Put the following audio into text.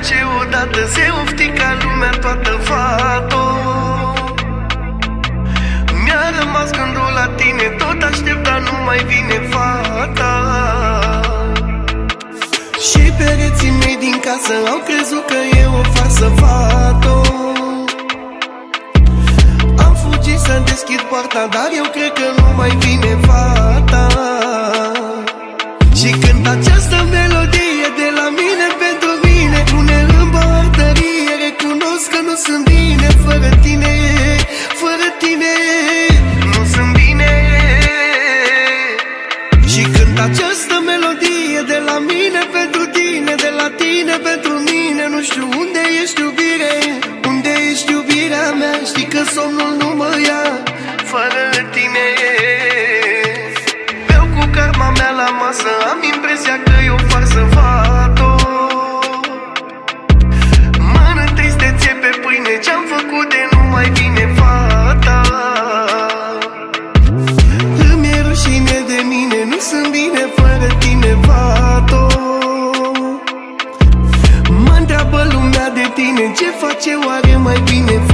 face odată, se ofti ca lumea toată, fată. Mi-a rămas gândul la tine, tot aștept, dar nu mai vine fata. Și pereții mei din casă au crezut că e o farsă, fată. Am fugit să deschid poarta, dar eu cred că nu mai vine fata. Și când această melodie de la mine pentru mine pune în bătărie, recunosc că nu sunt bine fără tine, fără tine nu sunt bine. Și când această melodie de la mine pentru tine, de la tine pentru mine, nu știu unde ești iubire, unde ești iubirea mea, știi că somnul nu mă ia fără tine. Beau cu karma mea la masă, am impresia că e o farsă, fată. Mănânc tristețe pe pâine, ce-am făcut de nu mai vine fata. Îmi e rușine de mine, nu sunt bine fără tine, fată. Mă întreabă lumea de tine, ce face oare mai bine